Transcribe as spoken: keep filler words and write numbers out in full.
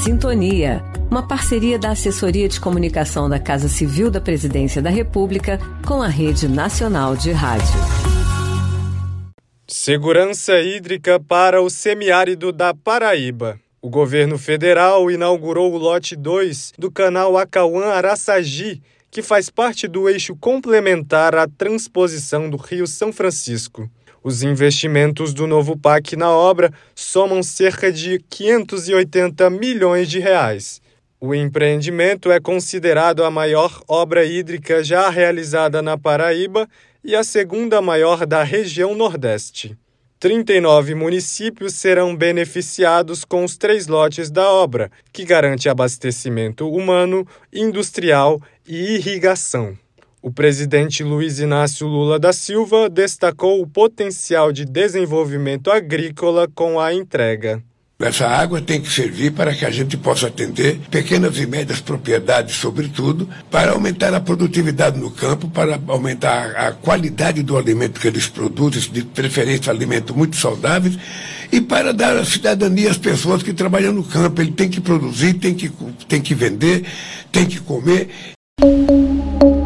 Sintonia, uma parceria da Assessoria de Comunicação da Casa Civil da Presidência da República com a Rede Nacional de Rádio. Segurança hídrica para o semiárido da Paraíba. O governo federal inaugurou o lote dois do canal Acauã-Araçagi, que faz parte do eixo complementar à transposição do Rio São Francisco. Os investimentos do novo P A C na obra somam cerca de quinhentos e oitenta milhões de reais. O empreendimento é considerado a maior obra hídrica já realizada na Paraíba e a segunda maior da região Nordeste. trinta e nove municípios serão beneficiados com os três lotes da obra, que garante abastecimento humano, industrial e irrigação. O presidente Luiz Inácio Lula da Silva destacou o potencial de desenvolvimento agrícola com a entrega. Essa água tem que servir para que a gente possa atender pequenas e médias propriedades, sobretudo, para aumentar a produtividade no campo, para aumentar a qualidade do alimento que eles produzem, de preferência alimentos muito saudáveis, e para dar a cidadania às pessoas que trabalham no campo. Ele tem que produzir, tem que, tem que vender, tem que comer.